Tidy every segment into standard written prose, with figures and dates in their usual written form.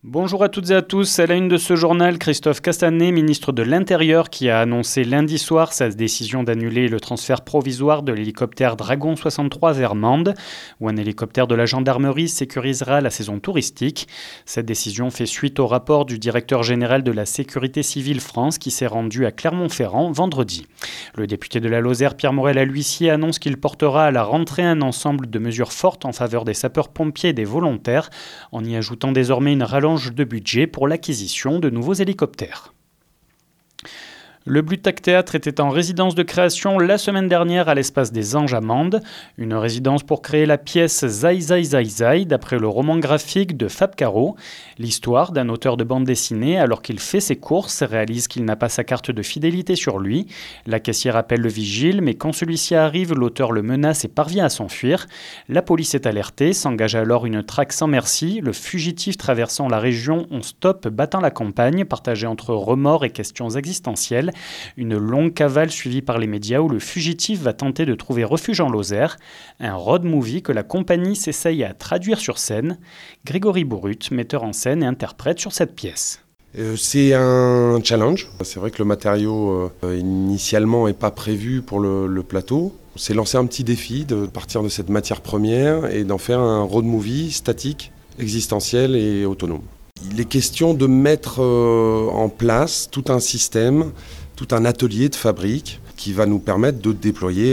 Bonjour à toutes et à tous. À la une de ce journal, Christophe Castanet, ministre de l'Intérieur, qui a annoncé lundi soir sa décision d'annuler le transfert provisoire de l'hélicoptère Dragon 63 vers Mende, où un hélicoptère de la gendarmerie sécurisera la saison touristique. Cette décision fait suite au rapport du directeur général de la Sécurité civile France qui s'est rendu à Clermont-Ferrand vendredi. Le député de la Lozère, Pierre Morel-Huissier, annonce qu'il portera à la rentrée un ensemble de mesures fortes en faveur des sapeurs-pompiers et des volontaires, en y ajoutant désormais une rallonge de budget pour l'acquisition de nouveaux hélicoptères. Le Bluttac Théâtre était en résidence de création la semaine dernière à l'Espace des Anges à Mende, une résidence pour créer la pièce Zai Zai Zai Zai d'après le roman graphique de Fab Caro. L'histoire d'un auteur de bande dessinée, alors qu'il fait ses courses, réalise qu'il n'a pas sa carte de fidélité sur lui. La caissière appelle le vigile, mais quand celui-ci arrive, l'auteur le menace et parvient à s'enfuir. La police est alertée, s'engage alors une traque sans merci. Le fugitif traversant la région, on stop, battant la campagne, partagée entre remords et questions existentielles. Une longue cavale suivie par les médias où le fugitif va tenter de trouver refuge en Lozère. Un road movie que la compagnie s'essaye à traduire sur scène. Grégory Bourrut, metteur en scène et interprète sur cette pièce. C'est un challenge. C'est vrai que le matériau initialement n'est pas prévu pour le plateau. On s'est lancé un petit défi de partir de cette matière première et d'en faire un road movie statique, existentiel et autonome. Il est question de mettre en place tout un système, tout un atelier de fabrique qui va nous permettre de déployer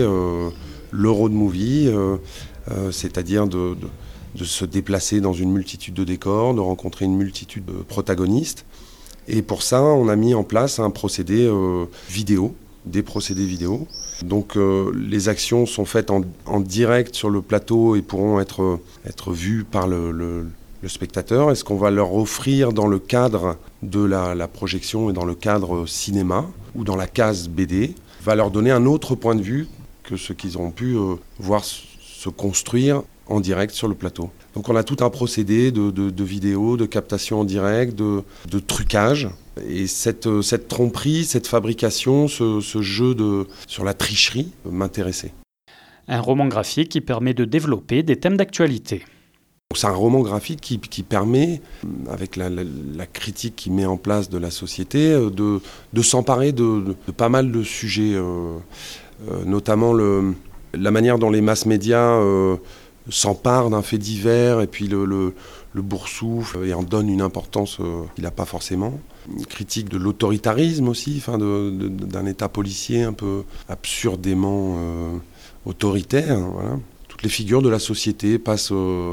le road movie, c'est-à-dire de se déplacer dans une multitude de décors, de rencontrer une multitude de protagonistes. Et pour ça, on a mis en place un procédé vidéo, des procédés vidéo. Donc les actions sont faites en direct sur le plateau et pourront être vues par le spectateur. Et ce qu'on va leur offrir dans le cadre de la projection et dans le cadre cinéma ou dans la case BD va leur donner un autre point de vue que ce qu'ils auront pu voir se construire en direct sur le plateau. Donc on a tout un procédé de vidéo, de captation en direct, de trucage. Et cette tromperie, cette fabrication, ce jeu sur la tricherie m'intéressait. Un roman graphique qui permet de développer des thèmes d'actualité. C'est un roman graphique qui permet, avec la critique qu'il met en place de la société, de s'emparer de pas mal de sujets, notamment la manière dont les mass médias s'emparent d'un fait divers et puis le boursoufle et en donne une importance qu'il n'a pas forcément. Une critique de l'autoritarisme aussi, d'un état policier un peu absurdément autoritaire. Voilà. Toutes les figures de la société passent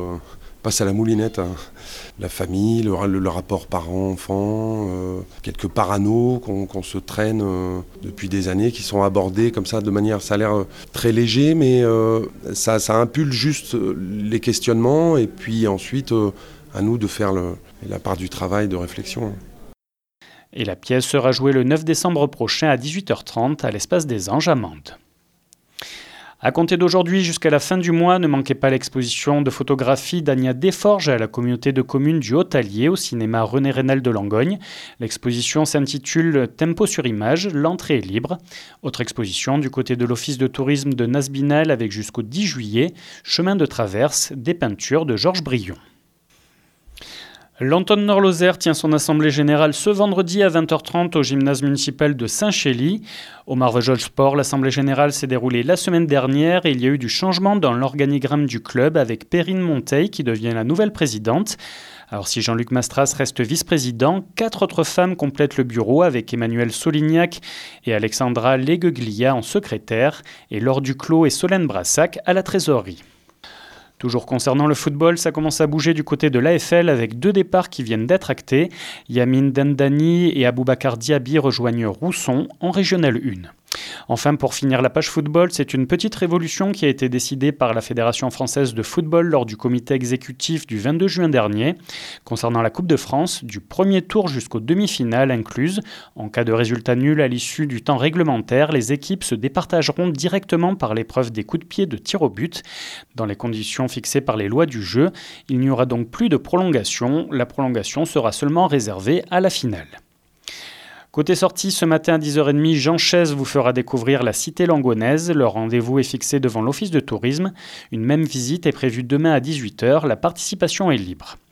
à la moulinette. La famille, le rapport parent-enfant, quelques paranos qu'on se traîne depuis des années, qui sont abordés comme ça de manière, ça a l'air très léger, mais ça impulse juste les questionnements et puis ensuite à nous de faire la part du travail de réflexion. Et la pièce sera jouée le 9 décembre prochain à 18h30 à l'Espace des Anges à Mende. À compter d'aujourd'hui jusqu'à la fin du mois, ne manquez pas l'exposition de photographie d'Ania Desforges à la communauté de communes du Haut-Allier au cinéma René Rénal de Langogne. L'exposition s'intitule Tempo sur image, l'entrée est libre. Autre exposition du côté de l'office de tourisme de Nasbinal avec jusqu'au 10 juillet, chemin de traverse, des peintures de Georges Brion. L'Anton Nord-Lozère tient son assemblée générale ce vendredi à 20h30 au gymnase municipal de Saint-Chély. Au Marvejols Sport, l'assemblée générale s'est déroulée la semaine dernière et il y a eu du changement dans l'organigramme du club avec Perrine Monteil qui devient la nouvelle présidente. Alors si Jean-Luc Mastras reste vice-président, 4 autres femmes complètent le bureau avec Emmanuelle Solignac et Alexandra Legueglia en secrétaire et Laure Duclos et Solène Brassac à la trésorerie. Toujours concernant le football, ça commence à bouger du côté de l'AFL avec 2 départs qui viennent d'être actés. Yamin Dendani et Aboubacar Diaby rejoignent Rousson en Régional 1. Enfin, pour finir la page football, c'est une petite révolution qui a été décidée par la Fédération française de football lors du comité exécutif du 22 juin dernier. Concernant la Coupe de France, du premier tour jusqu'aux demi-finales incluses, en cas de résultat nul à l'issue du temps réglementaire, les équipes se départageront directement par l'épreuve des coups de pied de tir au but. Dans les conditions fixées par les lois du jeu, il n'y aura donc plus de prolongation. La prolongation sera seulement réservée à la finale. Côté sortie, ce matin à 10h30, Jean Chaise vous fera découvrir la cité langonaise. Le rendez-vous est fixé devant l'office de tourisme. Une même visite est prévue demain à 18h. La participation est libre.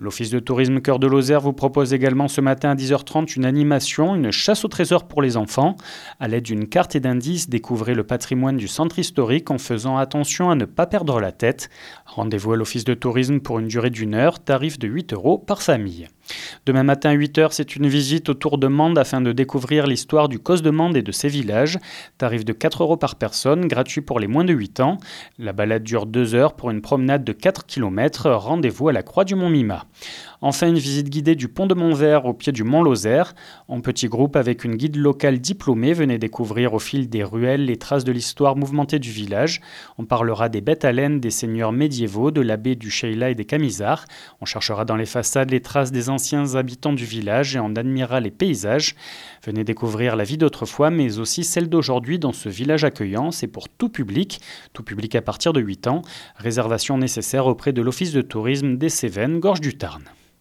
L'Office de tourisme Cœur de Lozère vous propose également ce matin à 10h30 une animation, une chasse au trésor pour les enfants. À l'aide d'une carte et d'indices, découvrez le patrimoine du centre historique en faisant attention à ne pas perdre la tête. Rendez-vous à l'Office de tourisme pour une durée d'1 heure, tarif de 8 € par famille. Demain matin à 8h, c'est une visite autour de Mende afin de découvrir l'histoire du COS de Mende et de ses villages. Tarif de 4 € par personne, gratuit pour les moins de 8 ans. La balade dure 2 heures pour une promenade de 4 km. Rendez-vous à la Croix du Mont-Mima. Enfin, une visite guidée du pont de Montvert au pied du Mont Lozère. En petit groupe avec une guide locale diplômée, venez découvrir au fil des ruelles les traces de l'histoire mouvementée du village. On parlera des bêtes à laine, des seigneurs médiévaux, de l'abbé du Sheila et des Camisards. On cherchera dans les façades les traces des anciens habitants du village et on admirera les paysages. Venez découvrir la vie d'autrefois, mais aussi celle d'aujourd'hui dans ce village accueillant. C'est pour tout public à partir de 8 ans. Réservation nécessaire auprès de l'Office de tourisme des Cévennes, Gorges du Tarn.